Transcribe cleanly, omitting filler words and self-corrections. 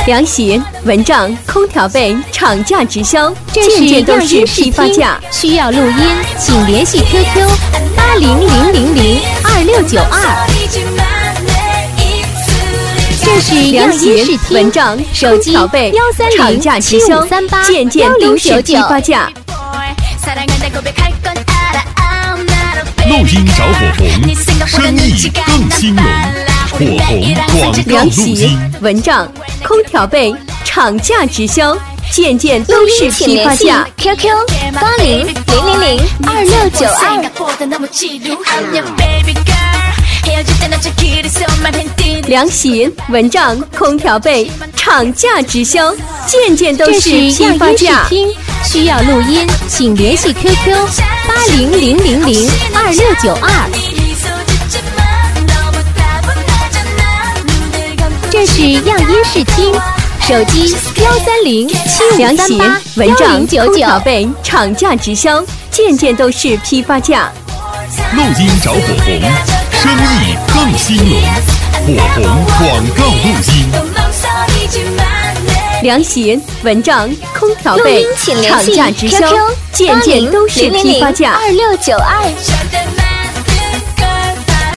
凉席、蚊帐、空调被厂价直销， 这是件件都是样音试批发听价。 需要录音，请联系 QQ800002。这是样凉音试席、 听蚊帐、 手机空调被厂价直销， 130-7538 件件都是批发价。 录音找火红，生意更兴隆。火红广告录凉席音。、 蚊帐、空调被厂价直销，件件都是批发价。 QQ 凉席、蚊帐、空调被厂价直销，件件都这是是样音试批发价。 听需要录音，请联系 QQ800002。这是样音试听手机凉席、蚊帐、空调 130-7538-1099。 被厂价直销，件件都是批发价。 录音找火红，生意更兴隆。火红广告录音。 凉席、蚊帐、空调录被音请联厂系价直销 QQ， 件件都是批发价。 800002。